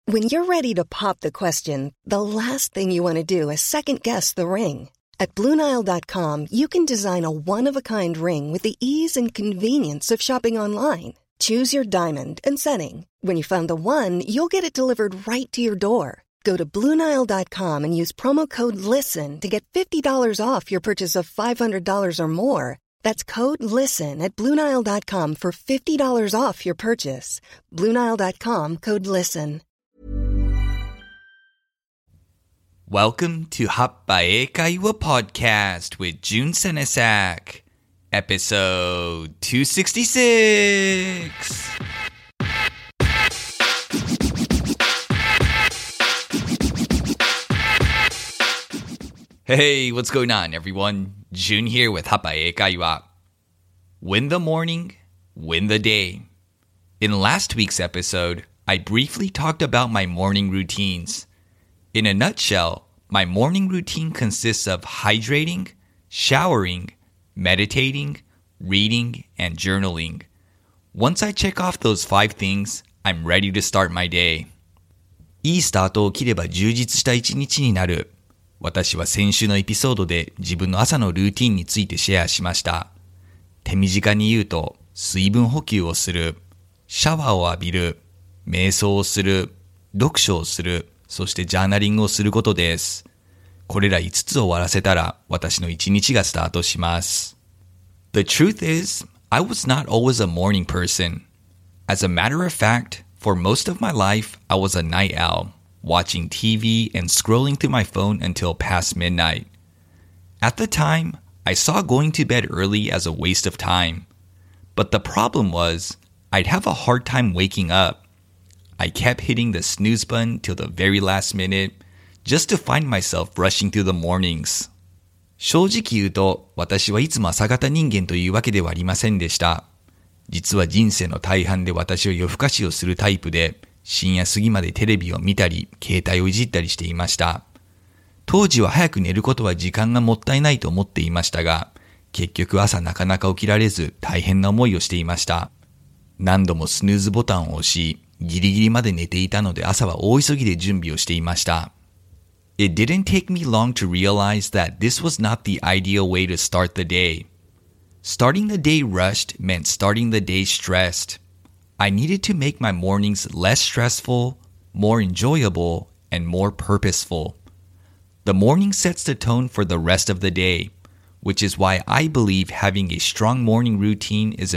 When you're ready to pop the question, the last thing you want to do is second-guess the ring. At BlueNile.com, you can design a one-of-a-kind ring with the ease and convenience of shopping online. Choose your diamond and setting. When you find the one, you'll get it delivered right to your door. Go to BlueNile.com and use promo code LISTEN to get $50 off your purchase of $500 or more. That's code LISTEN at BlueNile.com for $50 off your purchase. BlueNile.com, code LISTEN. Welcome to Happae Kaiwa Podcast with Jun Senesak, episode 266. Hey, what's going on, everyone? Jun here with Happae Kaiwa. Win the morning, win the day. In last week's episode, I briefly talked about my morning routines. In a nutshell, my morning routine consists of hydrating, showering, meditating, reading, and journaling. Once I check off those 5 things, I'm ready to start my day. いいスタートを切れば充実した一日になる。私は先週のエピソードで自分の朝のルーティンについてシェアしました。手短に言うと、水分補給をする、シャワーを浴びる、瞑想をする、読書をする、そしてジャーナリングをすることです。これら5つを終わらせたら私の一日がスタートします。The truth is, I was not always a morning person. As a matter of fact, for most of my life, I was a night owl, watching TV and scrolling through my phone until past midnight. At the time, I saw going to bed early as a waste of time. But the problem was, I'd have a hard time waking up.I kept hitting the snooze button till the very last minute, just to find myself rushing through the mornings. 正直言うと、私はいつも朝型人間というわけではありませんでした。実は人生の大半で私は夜更かしをするタイプで、深夜過ぎまでテレビを見たり、携帯をいじったりしていました。当時は早く寝ることは時間がもったいないと思っていましたが、結局朝なかなか起きられず大変な思いをしていました。何度もスヌーズボタンを押し、ギリギリまで寝ていたので朝は大急ぎで準備をしていました。It didn't take me long to realize that this was not the ideal way to start the day. Starting the day rushed meant starting the day stressed. I needed to make my mornings less stressful, more enjoyable, and more purposeful. The morning sets the tone for the rest of the day, which is why I believe having a strong morning routine is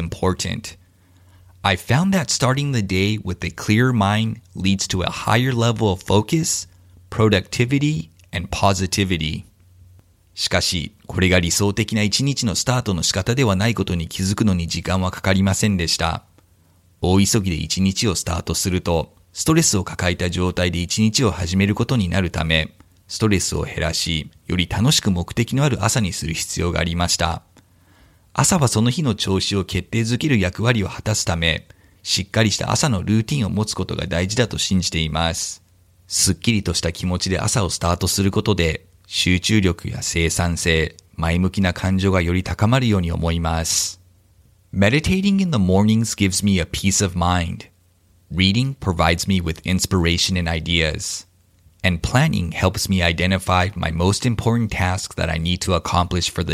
important.I found that starting the day with a clearer mind leads to a higher level of focus, productivity, and positivity. しかし、これが理想的な一日のスタートの仕方ではないことに気づくのに時間はかかりませんでした。大急ぎで一日をスタートすると、ストレスを抱えた状態で一日を始めることになるため、ストレスを減らし、より楽しく目的のある朝にする必要がありました。朝はその日の調子を決定づける役割を果たすため、しっかりした朝のルーティンを持つことが大事だと信じています。すっきりとした気持ちで朝をスタートすることで、集中力や生産性、前向きな感情がより高まるように思います。Meditating in the mornings gives me a peace of mind. Reading provides me with inspiration and ideas. And planning helps me identify my most important tasks that I need to accomplish for the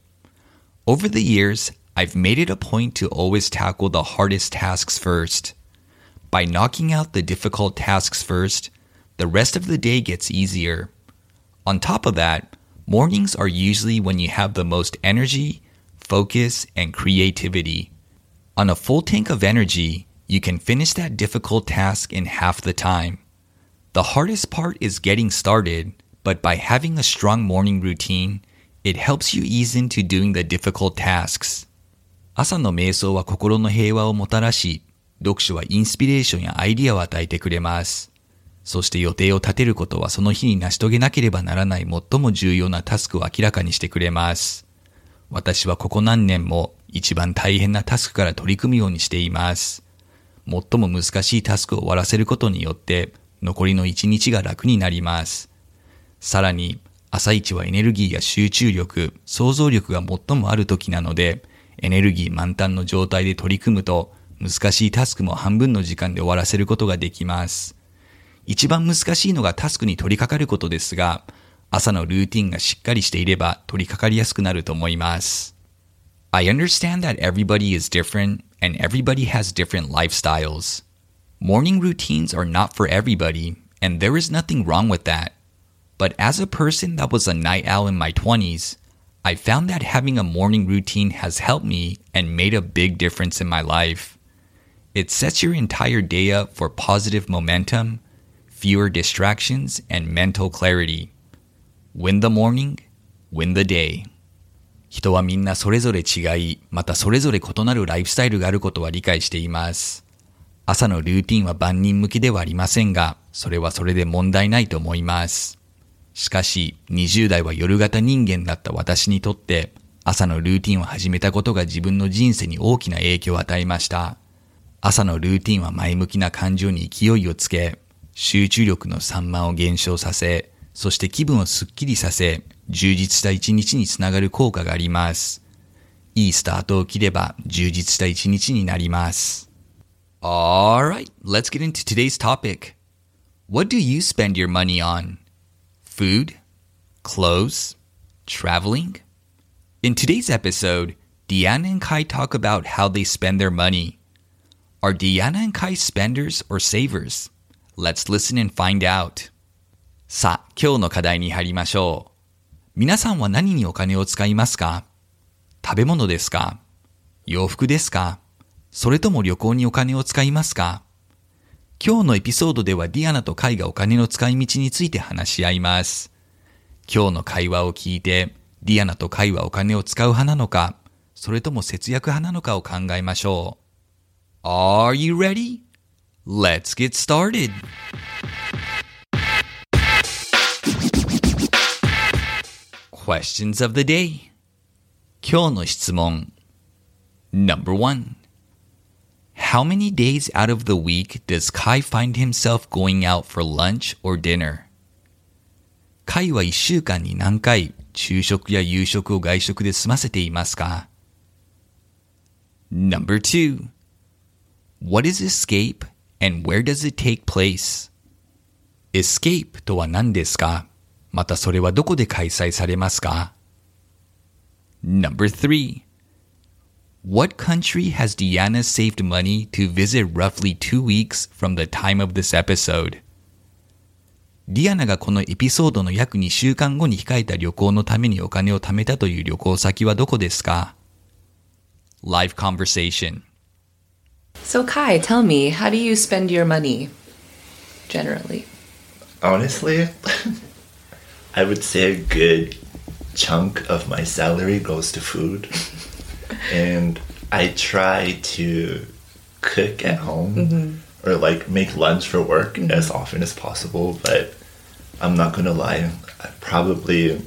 day.Over the years, I've made it a point to always tackle the hardest tasks first. By knocking out the difficult tasks first, the rest of the day gets easier. On top of that, mornings are usually when you have the most energy, focus, and creativity. On a full tank of energy, you can finish that difficult task in half the time. The hardest part is getting started, but by having a strong morning routine,It helps you ease into doing the difficult tasks. 朝の瞑想は心の平和をもたらし、読書はインスピレーションやアイディアを与えてくれます。そして予定を立てることはその日に成し遂げなければならない最も重要なタスクを明らかにしてくれます。私はここ何年も一番大変なタスクから取り組むようにしています。最も難しいタスクを終わらせることによって残りの一日が楽になります。さらに朝一はエネルギーや集中力、想像力が最もある時なので、エネルギー満タンの状態で取り組むと難しいタスクも半分の時間で終わらせることができます。 一番難しいのがタスクに取り掛かることですが、朝のルーティンがしっかりしていれば取り掛かりやすくなると思います。I understand that everybody is different and everybody has different lifestyles. Morning routines are not for everybody, and there is nothing wrong with that. But as a person that was a night owl in my 20s, I found that having a morning routine has helped me and made a big difference in my life. It sets your entire day up for positive momentum, fewer distractions, and mental clarity. Win the morning, win the day. 人はみんなそれぞれ違い、またそれぞれ異なるライフスタイルがあることは理解しています。朝のルーティンは万人向きではありませんが、それはそれで問題ないと思います。しかし、20代は夜型人間だった私にとって、朝のルーティンを始めたことが自分の人生に大きな影響を与えました。朝のルーティンは前向きな感情に勢いをつけ、集中力の散漫を減少させ、そして気分をすっきりさせ、充実した一日につながる効果があります。いいスタートを切れば充実した一日になります。Alright, let's get into today's topic. What do you spend your money on? Food? Clothes? Traveling? In today's episode, Deanna and Kai talk about how they spend their money. Are Deanna and Kai spenders or savers? Let's listen and find out. さあ、今日の課題に入りましょう。皆さんは何にお金を使いますか？食べ物ですか？洋服ですか？それとも旅行にお金を使いますか？今日のエピソードではディアナとカイがお金の使い道について話し合います。今日の会話を聞いて、ディアナとカイはお金を使う派なのか、それとも節約派なのかを考えましょう。Are you ready? Let's get started! Questions of the day. 今日の質問。Number 1. How many days out of the week does Kai find himself going out for lunch or dinner? カイは1週間に何回昼食や夕食を外食で済ませていますか？ Number 2. What is escape and where does it take place? Escape とは何ですか？またそれはどこで開催されますか？ Number 3. What country has Deanna saved money to visit roughly 2 weeks from the time of this episode? ディアナがこのエピソードの約2週間後に控えた旅行のためにお金を貯めたという旅行先はどこですか？ Live conversation. So Kai, tell me, how do you spend your money generally? Honestly, I would say a good chunk of my salary goes to food. And I try to cook at home or like make lunch for work as often as possible. But I'm not going to lie, probably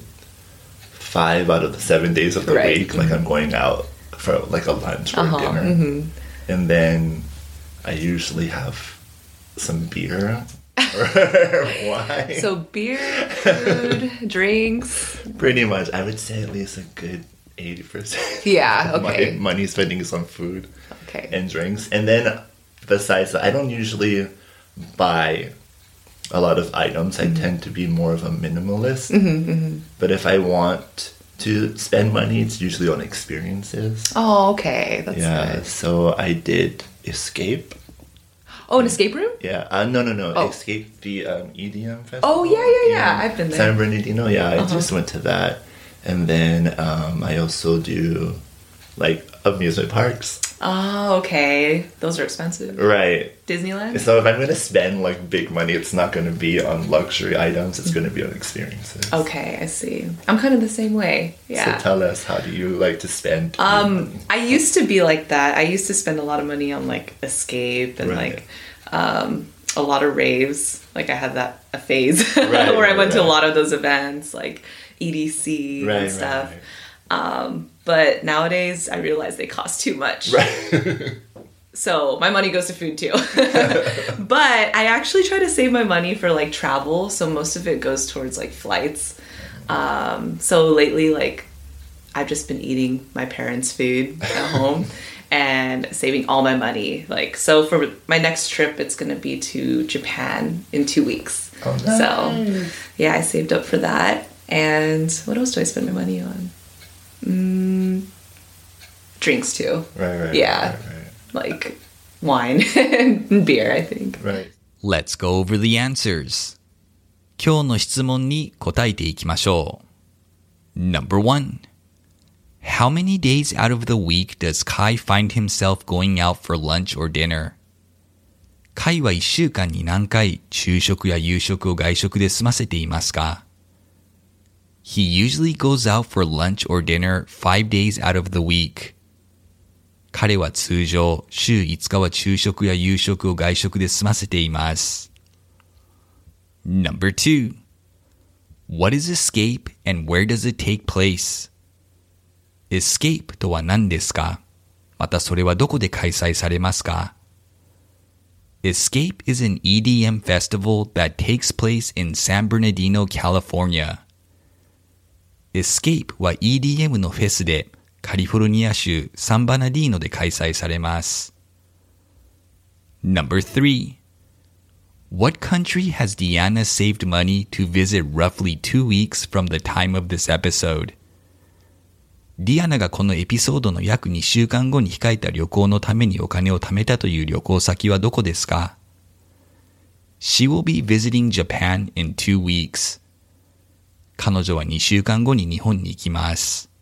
5 out of the 7 days of the week, like I'm going out for like a lunch or dinner. And then I usually have some beer or wine. So beer, food, drinks. Pretty much. I would say at least a good 80%. Yeah, okay. My money spending is on food Okay. and drinks. And then besides that, I don't usually buy a lot of items. I tend to be more of a minimalist. But if I want to spend money, it's usually on experiences. Oh, okay. That's Yeah, nice. so I did Escape. Oh, an escape room? Yeah, no. Oh. Escape, the EDM festival. Oh, yeah. I've been there. San Bernardino, yeah, I just went to that. And then I also do, like, amusement parks. Oh, okay. Those are expensive. Right. Disneyland? So if I'm going to spend, like, big money, it's not going to be on luxury items. It's going to be on experiences. Okay, I see. I'm kind of the same way. Yeah. So tell us, how do you like to spend your money? I used to be like that. I used to spend a lot of money on like Escape and Right. like a lot of raves. Like I had a phase where I went to a lot of those events, like EDC and stuff. But nowadays I realize they cost too much. Right. So my money goes to food too. But I actually try to save my money for like travel. So most of it goes towards like flights. So lately, like I've just been eating my parents' food at home. and saving all my money. Like, so for my next trip, it's going to be to Japan in 2 weeks. Oh, nice. So, yeah, I saved up for that. And what else do I spend my money on? Drinks too. Right. Yeah. Like wine and beer, I think. Right. Let's go over the answers. 今日の質問に答えていきましょう。Number 1. How many days out of the week does Kai find himself going out for lunch or dinner? カイは1週間に何回昼食や夕食を外食で済ませていますか？ He usually goes out for lunch or dinner 5 days out of the week. 彼は通常週5日は昼食や夕食を外食で済ませています。Number 2. What is escape and where does it take place? Escape とは何ですか？またそれはどこで開催されますか？ Escape is an EDM festival that takes place in San Bernardino, California. Escape は EDM のフェスでカリフォルニア州サンバナディーノで開催されます。Number 3. What country has Deanna saved money to visit roughly 2 weeks from the time of this episode? ディアナがこのエピソードの約2週間後に控えた旅行のためにお金を貯めたという旅行先はどこですか？ She will be visiting Japan in 2 weeks. 彼女は2週間後に日本に行きます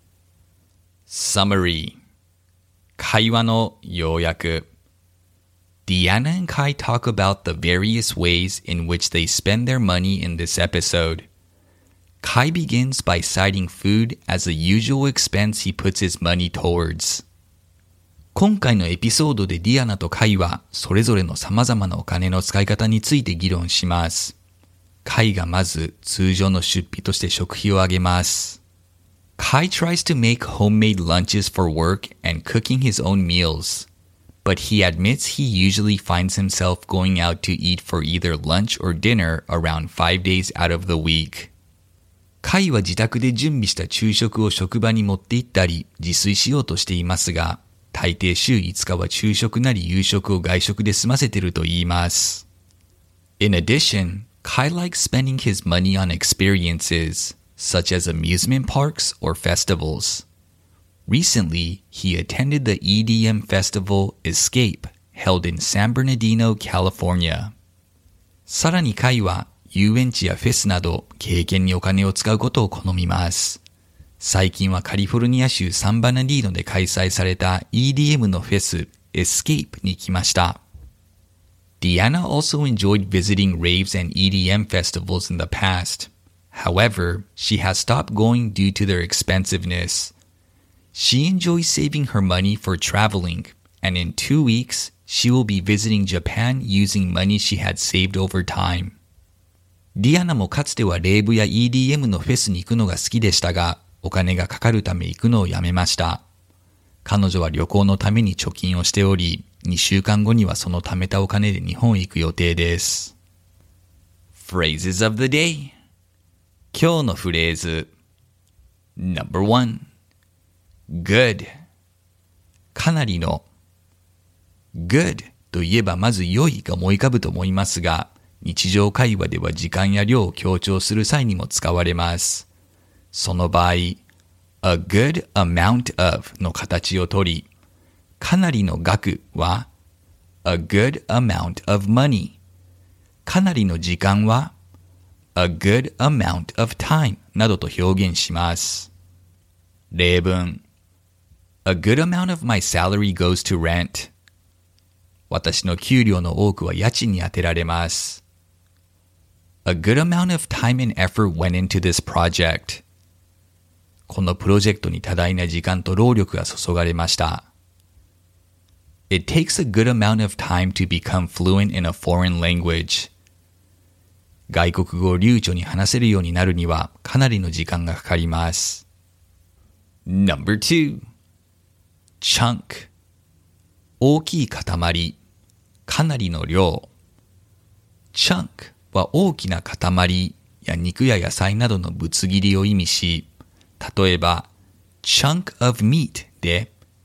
。Summary 会話の要約 Deanna and Kai talk about the various ways in which they spend their money in this episode. Kai begins by citing food as the usual expense he puts his money towards. 今回のエピソードでディアナとカイはそれぞれの様々なお金の使い方について議論します。カイがまず通常の出費として食費を挙げます。Kai tries to make homemade lunches for work and cooking his own meals, but he admits he usually finds himself going out to eat for either lunch or dinner around 5 days out of the week. カイは自宅で準備した昼食を職場に持って行ったり自炊しようとしていますが、大抵週5日は昼食なり夕食を外食で済ませていると言います。In addition, Kai likes spending his money on experiences, such as amusement parks or festivals. Recently, he attended the EDM festival Escape, held in San Bernardino, California. さらにカイは遊園地やフェスなど経験にお金を使うことを好みます。最近はカリフォルニア州サンバナディーノで開催された EDM のフェス Escape に来ました。Deanna also enjoyed visiting raves and EDM festivals in the past. However, she has stopped going due to their expensiveness. She enjoys saving her money for traveling, and in 2 weeks, she will be visiting Japan using money she had saved over time. ディアナもかつてはレイブや EDM のフェスに行くのが好きでしたが、お金がかかるため行くのをやめました。彼女は旅行のために貯金をしており、2週間後にはその貯めたお金で日本へ行く予定です。Phrases of the day 今日のフレーズ Number 1 Good かなりの Good といえばまず良いが思い浮かぶと思いますが、日常会話では時間や量を強調する際にも使われます。その場合、a good amount of の形をとり、かなりの額は a good amount of money、かなりの時間は a good amount of time などと表現します。例文 A good amount of my salary goes to rent。私の給料の多くは家賃に充てられます。A good amount of time and effort went into this project。このプロジェクトに多大な時間と労力が注がれました。It takes a good amount of time to become fluent in a foreign language。外国語を流暢に話せるようになるにはかなりの時間がかかります。Number 2 Chunk 大きい塊、かなりの量。Chunk は大きな塊や肉や野菜などのぶつ切りを意味し、例えば chunk of meat で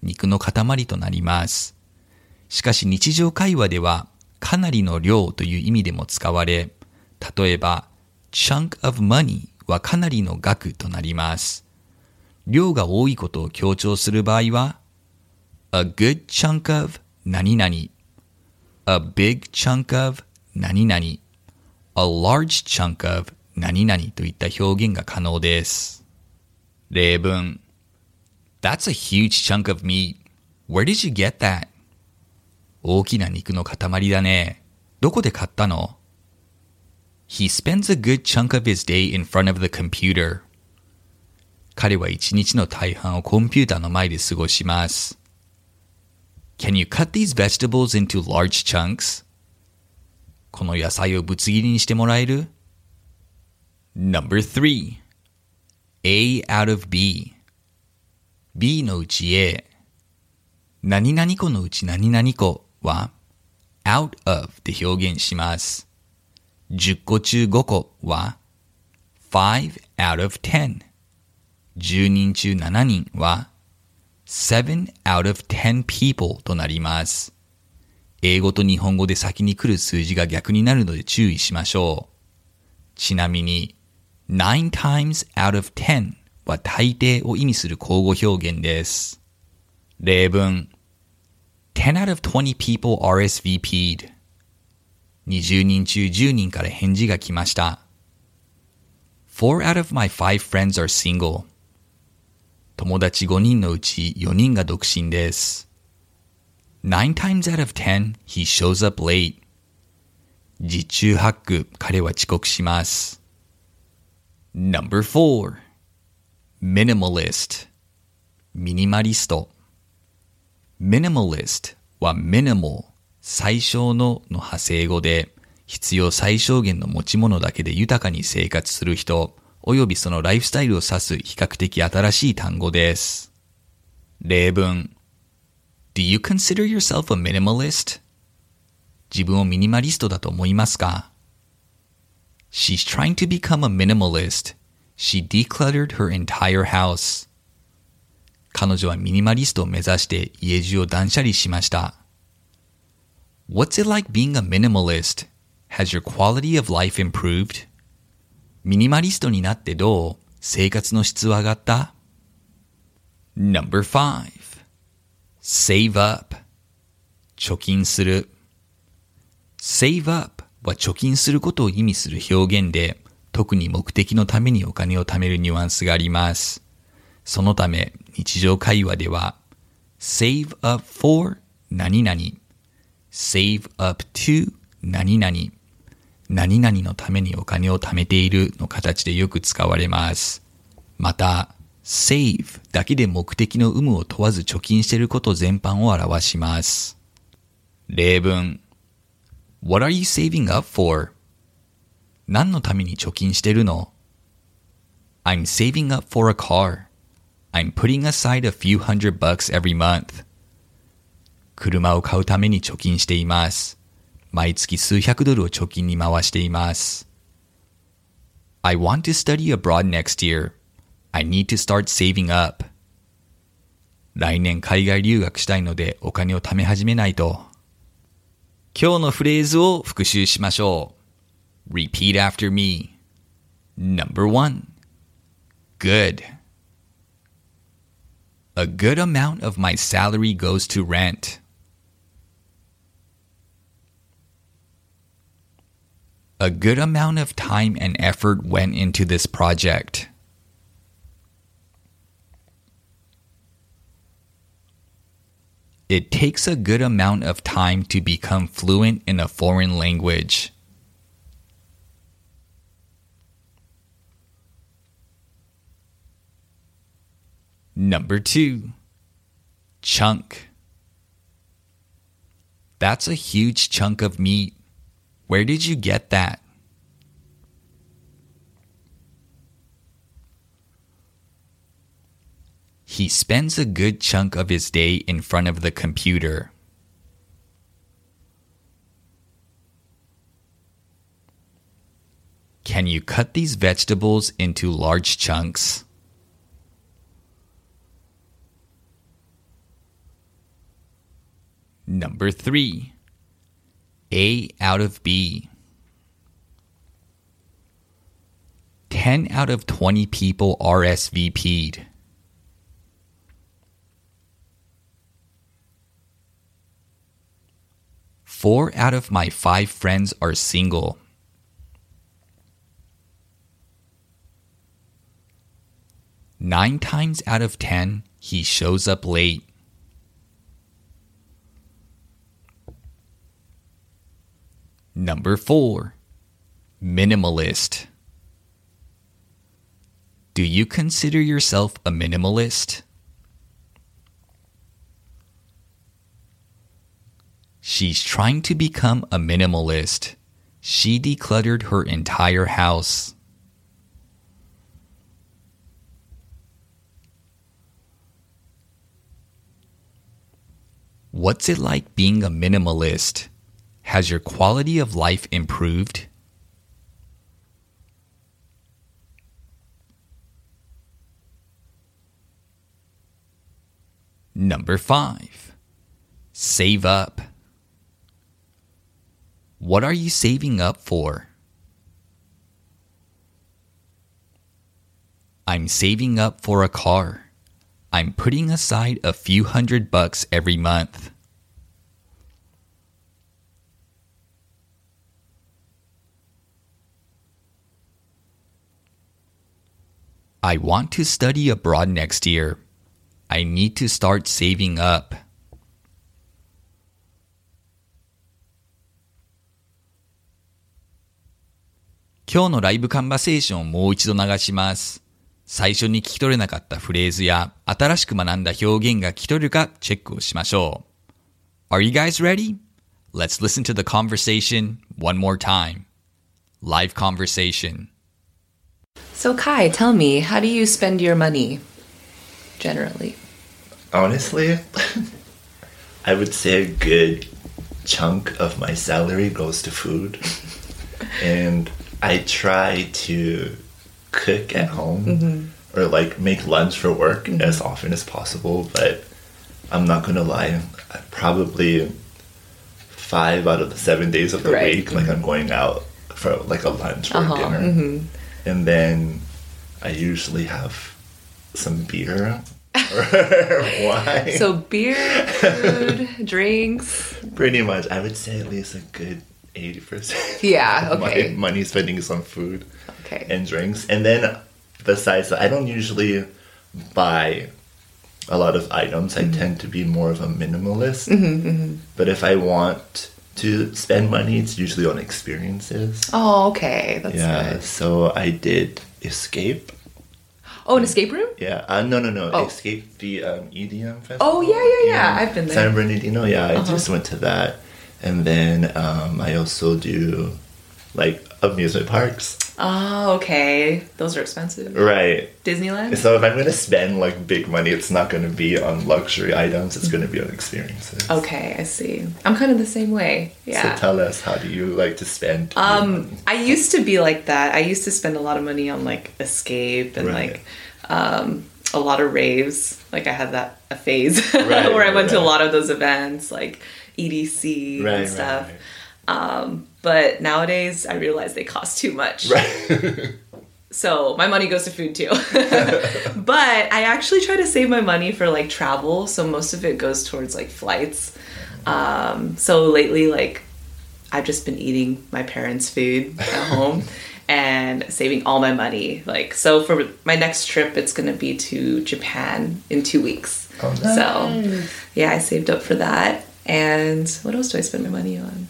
肉の塊となります。しかし日常会話ではかなりの量という意味でも使われ、例えば chunk of money はかなりの額となります。量が多いことを強調する場合は a good chunk of 何々 a big chunk of 何々 a large chunk of 何々といった表現が可能です。例文 That's a huge chunk of meat. Where did you get that? 大きな肉の塊だね。どこで買ったの？ He spends a good chunk of his day in front of the computer. 彼は一日の大半をコンピューターの前で過ごします。Can you cut these vegetables into large chunks? この野菜をぶつ切りにしてもらえる？ Number 3. A out of B. B のうち A。何々個のうち何々個は out of で表現します。10個中5個は 5 out of 10。10人中7人は 7 out of 10 people となります。英語と日本語で先に来る数字が逆になるので注意しましょう。ちなみに9 times out of 10は大抵を意味する口語表現です。例文10 out of 20 people RSVP'd 20人中10人から返事が来ました。4 out of my 5 friends are single 友達5人のうち4人が独身です。9 times out of 10 he shows up late 十中八九彼は遅刻します。Number 4 Minimalist ミニマリストMinimalist は minimal 最小の派生語で必要最小限の持ち物だけで豊かに生活する人およびそのライフスタイルを指す比較的新しい単語です。例文 Do you consider yourself a minimalist? 自分をミニマリストだと思いますか？ She's trying to become a minimalist. She decluttered her entire house. 彼女はミニマリストを目指して家中を断捨離しました。What's it like being a minimalist? Has your quality of life improved? ミニマリストになってどう？生活の質は上がった？ Number 5 Save up 貯金する Save up は貯金することを意味する表現で特に目的のためにお金を貯めるニュアンスがあります。そのため日常会話では Save up for 何々 Save up to 何々何々のためにお金を貯めているの形でよく使われます。また、save だけで目的の有無を問わず貯金していること全般を表します。例文 What are you saving up for? 何のために貯金してるの？ I'm saving up for a car. I'm putting aside a few hundred bucks every month. 車を買うために貯金しています。毎月数百ドルを貯金に回しています。I want to study abroad next year. I need to start saving up. 来年海外留学したいのでお金を貯め始めないと。今日のフレーズを復習しましょう。Repeat after me. Number 1. Good. A good amount of my salary goes to rent. A good amount of time and effort went into this project. It takes a good amount of time to become fluent in a foreign language. Number 2. Chunk. That's a huge chunk of meat. Where did you get that? He spends a good chunk of his day in front of the computer. Can you cut these vegetables into large chunks? Number 3. A out of B. 10 out of 20 people RSVP'd. Four out of my 5 friends are single. Nine times out of 10, he shows up late. Number 4. Minimalist. Do you consider yourself a minimalist? She's trying to become a minimalist. She decluttered her entire house. What's it like being a minimalist? Has your quality of life improved? Number 5. Save up. What are you saving up for? I'm saving up for a car. I'm putting aside a few $100 every month. I want to study abroad next year. I need to start saving up. 今日のライブカンバセーションをもう一度流します。最初に聞き取れなかったフレーズや新しく学んだ表現が聞き取れるかチェックをしましょう。Are you guys ready? Let's listen to the conversation one more time. Live conversation. So Kai, tell me, how do you spend your money generally? Honestly, I would say a good chunk of my salary goes to food. And I try to cook at home or like make lunch for work as often as possible. But I'm not going to lie, probably 5 out of the 7 days of the week, like I'm going out for like a lunch or dinner. And then I usually have some beer or wine. So beer, food, drinks. Pretty much. I would say at least a good 80%. Yeah, okay. My money spending is on food and drinks. And then besides that, I don't usually buy a lot of items. I tend to be more of a minimalist. But if I want to spend money, it's usually on experiences. Oh, okay. That's good. So I did Escape. Oh, an escape room? Yeah. No. Escape, the EDM festival. Oh, yeah. I've been there. San Bernardino, I just went to that. And then I also do, like, amusement parks. Oh, okay. Those are expensive. Right. Disneyland? So if I'm going to spend, like, big money, it's not going to be on luxury items. It's going to be on experiences. Okay, I see. I'm kind of the same way. Yeah. So tell us, how do you like to spend I used to be like that. I used to spend a lot of money on, like, Escape and, like, a lot of raves. Like, I had a phase where I went to a lot of those events, like EDC and stuff. But nowadays, I realize they cost too much. So my money goes to food too. But I actually try to save my money for like travel. So most of it goes towards like flights. So lately, like I've just been eating my parents' food at home and saving all my money. Like, so for my next trip, it's going to be to Japan in 2 weeks. Oh, nice. So yeah, I saved up for that. And what else do I spend my money on?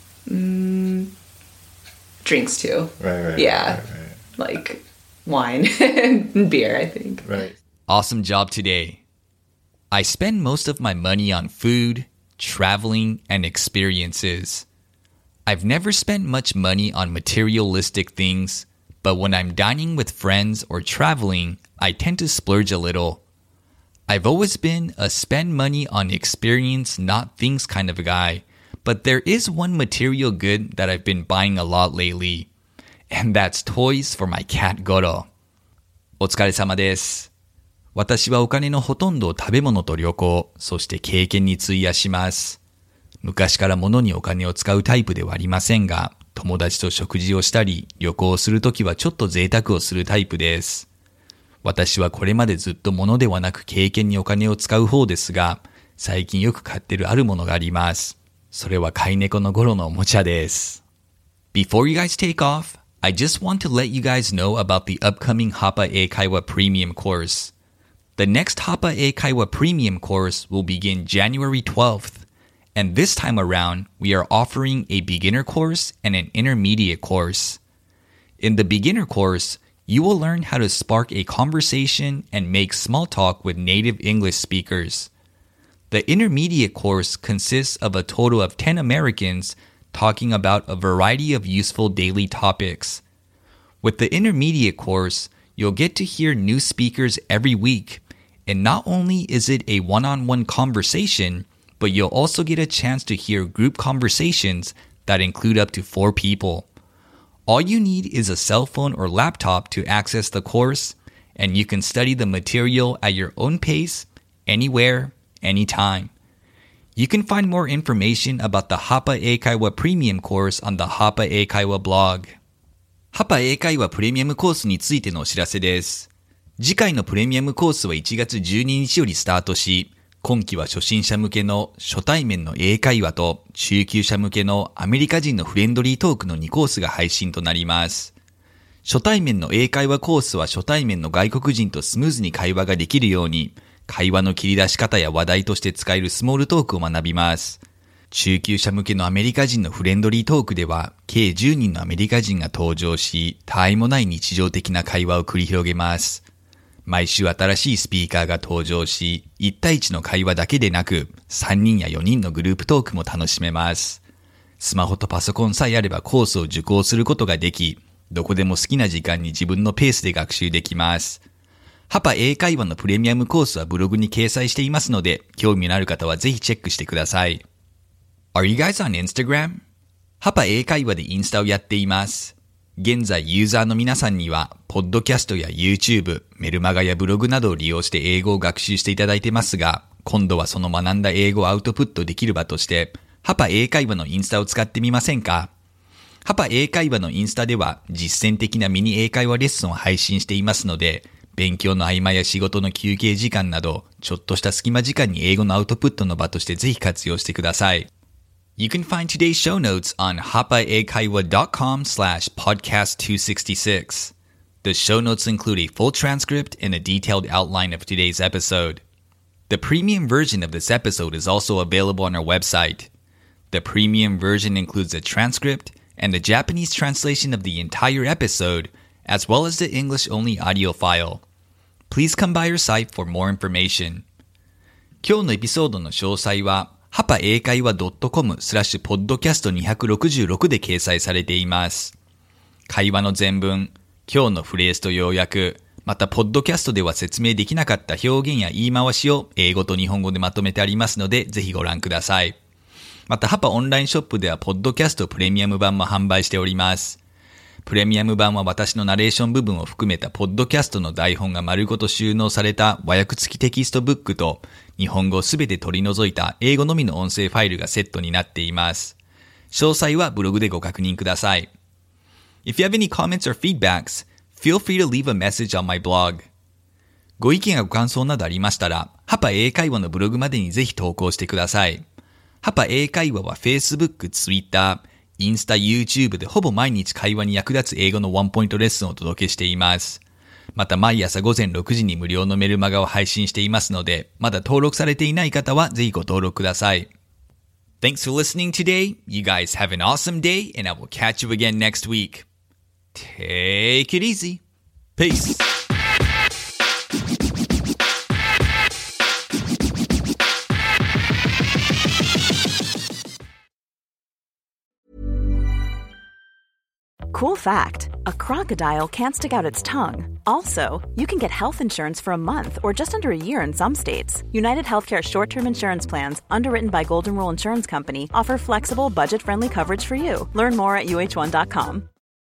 Drinks too. Right. Like wine and beer, I think. Right. Awesome job today. I spend most of my money on food, traveling, and experiences. I've never spent much money on materialistic things, but when I'm dining with friends or traveling, I tend to splurge a little. I've always been a spend money on experience, not things kind of a guy, but there is one material good that I've been buying a lot lately, and that's toys for my cat Goro. お疲れ様です。私はお金のほとんどを食べ物と旅行、そして経験に費やします。 昔から物にお金を使うタイプではありませんが、友達と食事をしたり、旅行をするときはちょっと贅沢をするタイプです。私はこれまでずっと物ではなく経験にお金を使う方ですが、最近よく買ってるあるものがあります。それは飼い猫のゴロのおもちゃです。Before you guys take off, I just want to let you guys know about the upcoming Hapa Eikaiwa Premium course. The next Hapa Eikaiwa Premium course will begin January 12th, and this time around, we are offering a beginner course and an intermediate course. In the beginner course, you will learn how to spark a conversation and make small talk with native English speakers. The intermediate course consists of a total of 10 Americans talking about a variety of useful daily topics. With the intermediate course, you'll get to hear new speakers every week, and not only is it a one-on-one conversation, but you'll also get a chance to hear group conversations that include up to 4 people. All you need is a cell phone or laptop to access the course, and you can study the material at your own pace, anywhere, anytime. You can find more information about the Hapa Eikaiwa Premium course on the Hapa Eikaiwa blog. Hapa Eikaiwa プレミアムコースについてのお知らせです。次回のプレミアムコースは1月12日よりスタートし、今期は初心者向けの初対面の英会話と中級者向けのアメリカ人のフレンドリートークの2コースが配信となります。初対面の英会話コースは初対面の外国人とスムーズに会話ができるように、会話の切り出し方や話題として使えるスモールトークを学びます。中級者向けのアメリカ人のフレンドリートークでは、計10人のアメリカ人が登場し、他愛もない日常的な会話を繰り広げます。毎週新しいスピーカーが登場し、1対1の会話だけでなく、3人や4人のグループトークも楽しめます。スマホとパソコンさえあればコースを受講することができ、どこでも好きな時間に自分のペースで学習できます。ハパ英会話のプレミアムコースはブログに掲載していますので、興味のある方はぜひチェックしてください。Are you guys on Instagram? ハパ英会話でインスタをやっています。現在ユーザーの皆さんには、ポッドキャストや YouTube、メルマガやブログなどを利用して英語を学習していただいてますが、今度はその学んだ英語をアウトプットできる場として、ハパ英会話のインスタを使ってみませんか？ハパ英会話のインスタでは実践的なミニ英会話レッスンを配信していますので、勉強の合間や仕事の休憩時間など、ちょっとした隙間時間に英語のアウトプットの場としてぜひ活用してください。You can find today's show notes on hapaeikaiwa.com/podcast266. The show notes include a full transcript and a detailed outline of today's episode. The premium version of this episode is also available on our website. The premium version includes a transcript and the Japanese translation of the entire episode, as well as the English-only audio file. Please come by our site for more information. 今日のエピソードの詳細は、ハパ英会話 .com/podcast266 で掲載されています。会話の全文、今日のフレーズと要約、またポッドキャストでは説明できなかった表現や言い回しを英語と日本語でまとめてありますので、ぜひご覧ください。またハパオンラインショップではポッドキャストプレミアム版も販売しております。プレミアム版は私のナレーション部分を含めたポッドキャストの台本が丸ごと収納された和訳付きテキストブックと日本語をすべて取り除いた英語のみの音声ファイルがセットになっています。詳細はブログでご確認ください。If you have any comments or feedbacks, feel free to leave a message on my blog. ご意見やご感想などありましたら、ハパ英会話のブログまでにぜひ投稿してください。ハパ英会話は Facebook、Twitter、インスタ、YouTube でほぼ毎日会話に役立つ英語のワンポイントレッスンをお届けしています。また毎朝午前6時に無料のメルマガを配信していますので、まだ登録されていない方はぜひご登録ください。Thanks for listening today. You guys have an awesome day and I will catch you again next week. Take it easy. Peace. Cool fact, a crocodile can't stick out its tongue. Also, you can get health insurance for a month or just under a year in some states. United Healthcare short-term insurance plans, underwritten by Golden Rule Insurance Company, offer flexible, budget-friendly coverage for you. Learn more at uh1.com.